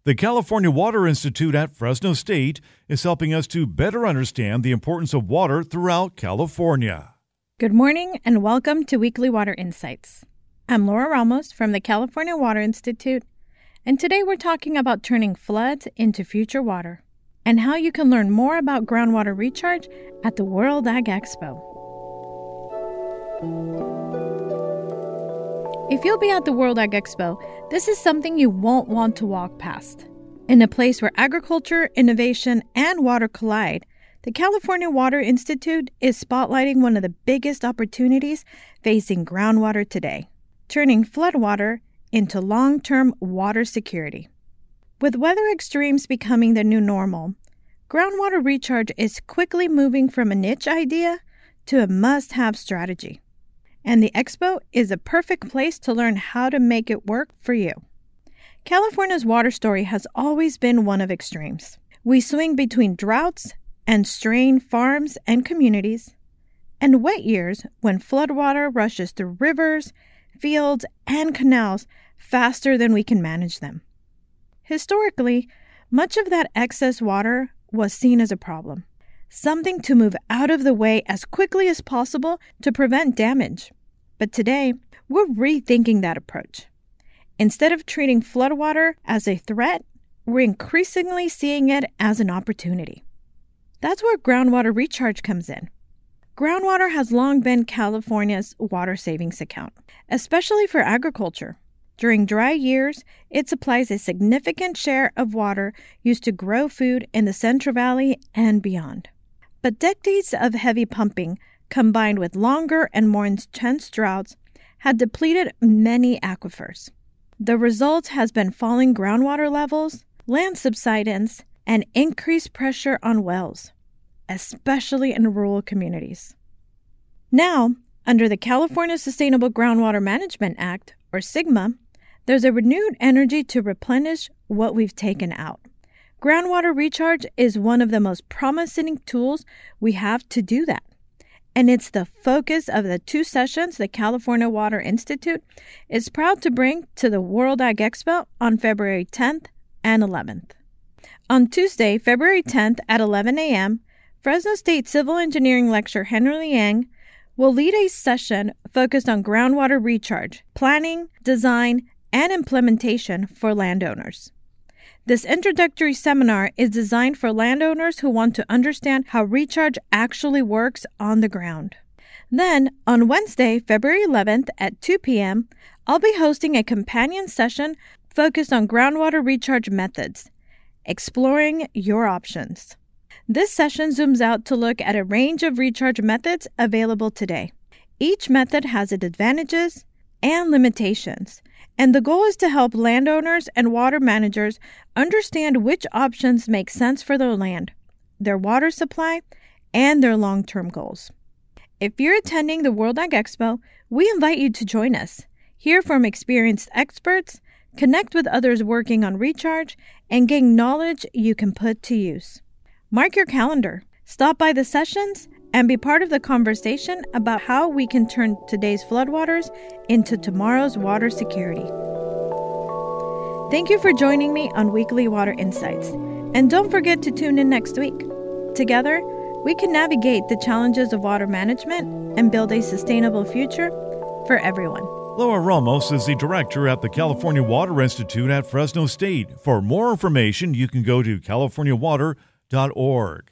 The California Water Institute at Fresno State is helping us to better understand the importance of water throughout California. Good morning and welcome to Weekly Water Insights. I'm Laura Ramos from the California Water Institute, and today we're talking about turning floods into future water and how you can learn more about groundwater recharge at the World Ag Expo. If you'll be at the World Ag Expo, this is something you won't want to walk past. In a place where agriculture, innovation, and water collide, the California Water Institute is spotlighting one of the biggest opportunities facing groundwater today, turning floodwater into long-term water security. With weather extremes becoming the new normal, groundwater recharge is quickly moving from a niche idea to a must-have strategy. And the Expo is a perfect place to learn how to make it work for you. California's water story has always been one of extremes. We swing between droughts and strain farms and communities, and wet years when floodwater rushes through rivers, fields, and canals faster than we can manage them. Historically, much of that excess water was seen as a problem, something to move out of the way as quickly as possible to prevent damage. But today, we're rethinking that approach. Instead of treating floodwater as a threat, we're increasingly seeing it as an opportunity. That's where groundwater recharge comes in. Groundwater has long been California's water savings account, especially for agriculture. During dry years, it supplies a significant share of water used to grow food in the Central Valley and beyond. But decades of heavy pumping, combined with longer and more intense droughts, had depleted many aquifers. The result has been falling groundwater levels, land subsidence, and increased pressure on wells, especially in rural communities. Now, under the California Sustainable Groundwater Management Act, or SGMA, there's a renewed energy to replenish what we've taken out. Groundwater recharge is one of the most promising tools we have to do that. And it's the focus of the two sessions the California Water Institute is proud to bring to the World Ag Expo on February 10th and 11th. On Tuesday, February 10th at 11 a.m., Fresno State Civil Engineering Lecturer Henry Liang will lead a session focused on groundwater recharge, planning, design, and implementation for landowners. This introductory seminar is designed for landowners who want to understand how recharge actually works on the ground. Then, on Wednesday, February 11th at 2 p.m., I'll be hosting a companion session focused on groundwater recharge methods, exploring your options. This session zooms out to look at a range of recharge methods available today. Each method has its advantages and limitations, and the goal is to help landowners and water managers understand which options make sense for their land, their water supply, and their long-term goals. If you're attending the World Ag Expo, we invite you to join us, hear from experienced experts, connect with others working on recharge, and gain knowledge you can put to use. Mark your calendar, stop by the sessions, and be part of the conversation about how we can turn today's floodwaters into tomorrow's water security. Thank you for joining me on Weekly Water Insights, and don't forget to tune in next week. Together, we can navigate the challenges of water management and build a sustainable future for everyone. Laura Ramos is the director at the California Water Institute at Fresno State. For more information, you can go to californiawater.org.